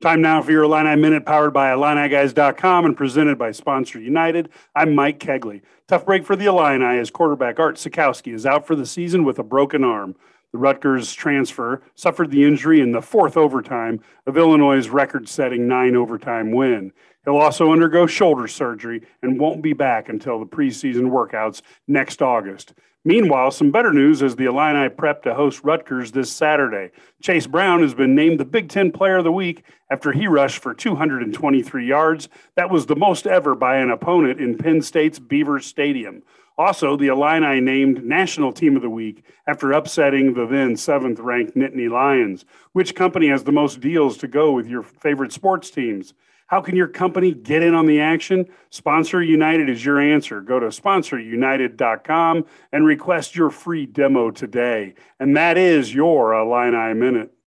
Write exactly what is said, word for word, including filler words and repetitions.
Time now for your Illini Minute, powered by Illini Guys dot com and presented by Sponsor United. I'm Mike Kegley. Tough break for the Illini as quarterback Art Sikowski is out for the season with a broken arm. The Rutgers transfer suffered the injury in the fourth overtime of Illinois' record-setting nine-overtime win. He'll also undergo shoulder surgery and won't be back until the preseason workouts next August. Meanwhile, some better news as the Illini prep to host Rutgers this Saturday. Chase Brown has been named the Big Ten Player of the Week after he rushed for two hundred twenty-three yards. That was the most ever by an opponent in Penn State's Beaver Stadium. Also, the Illini named National Team of the Week after upsetting the then seventh-ranked Nittany Lions. Which company has the most deals to go with your favorite sports teams? How can your company get in on the action? Sponsor United is your answer. Go to Sponsor United dot com and request your free demo today. And that is your Illini Minute.